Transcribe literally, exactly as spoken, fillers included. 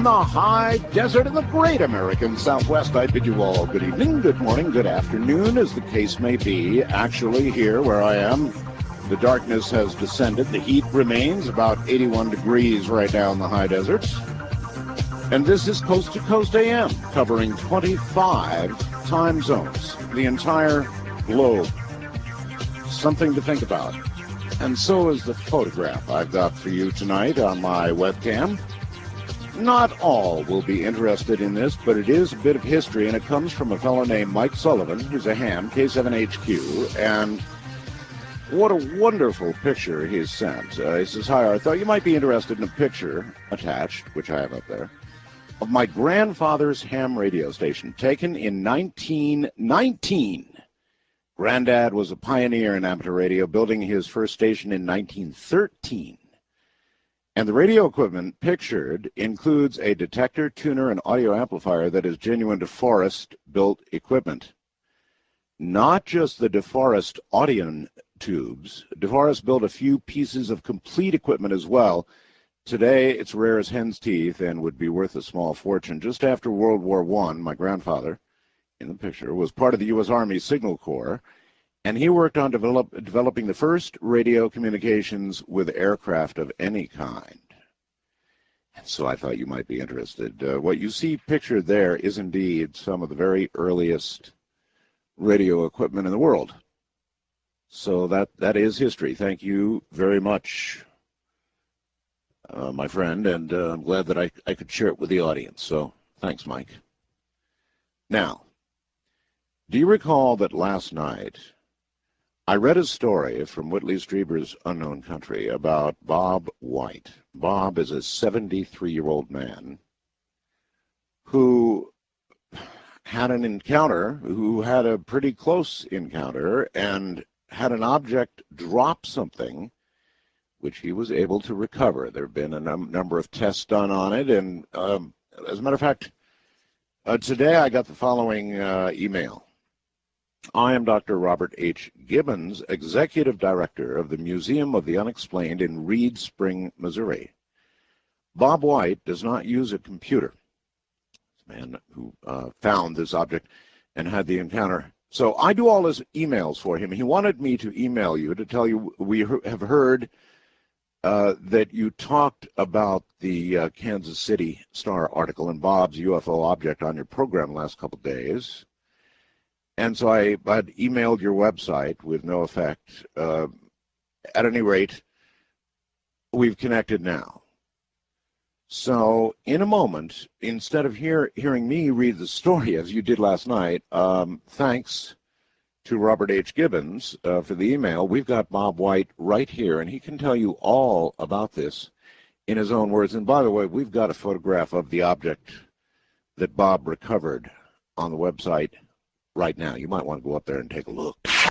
from the high desert of the great American Southwest. I bid you all good evening, good morning, good afternoon, as the case may be. Actually, here where I am, the darkness has descended. The heat remains about eighty-one degrees right now in the high desert. And this is Coast to Coast A M, covering twenty-five time zones, the entire globe. Something to think about. And so is the photograph I've got for you tonight on my webcam. Not all will be interested in this, but it is a bit of history, and it comes from a fellow named Mike Sullivan, who's a ham, K seven H Q, and what a wonderful picture he's sent. Uh, he says, hi, I thought you might be interested in a picture attached, which I have up there, of my grandfather's ham radio station, taken in nineteen nineteen. Granddad was a pioneer in amateur radio, building his first station in nineteen thirteen. And the radio equipment pictured includes a detector, tuner, and audio amplifier that is genuine DeForest-built equipment. Not just the DeForest audio tubes. DeForest built a few pieces of complete equipment as well. Today, it's rare as hen's teeth and would be worth a small fortune. Just after World War One, my grandfather, in the picture, was part of the U S Army Signal Corps, and he worked on develop, developing the first radio communications with aircraft of any kind. And so I thought you might be interested. Uh, what you see pictured there is indeed some of the very earliest radio equipment in the world. So that, that is history. Thank you very much, uh, my friend, and uh, I'm glad that I, I could share it with the audience. So thanks, Mike. Now, do you recall that last night I read a story from Whitley Strieber's Unknown Country about Bob White? Bob is a seventy-three-year-old man who had an encounter, who had a pretty close encounter, and had an object drop something which he was able to recover. There have been a num- number of tests done on it, and um, as a matter of fact, uh, today I got the following uh, email. I am Doctor Robert H. Gibbons, Executive Director of the Museum of the Unexplained in Reed Spring, Missouri. Bob White does not use a computer. This man who uh, found this object and had the encounter. So I do all his emails for him. He wanted me to email you to tell you we have heard uh, that you talked about the uh, Kansas City Star article and Bob's U F O object on your program last couple of days. And so I had emailed your website with no effect. Uh, at any rate, we've connected now. So in a moment, instead of hear, hearing me read the story as you did last night, um, thanks to Robert H. Gibbons uh, for the email, we've got Bob White right here, and he can tell you all about this in his own words. And by the way, we've got a photograph of the object that Bob recovered on the website right now. You might want to go up there and take a look.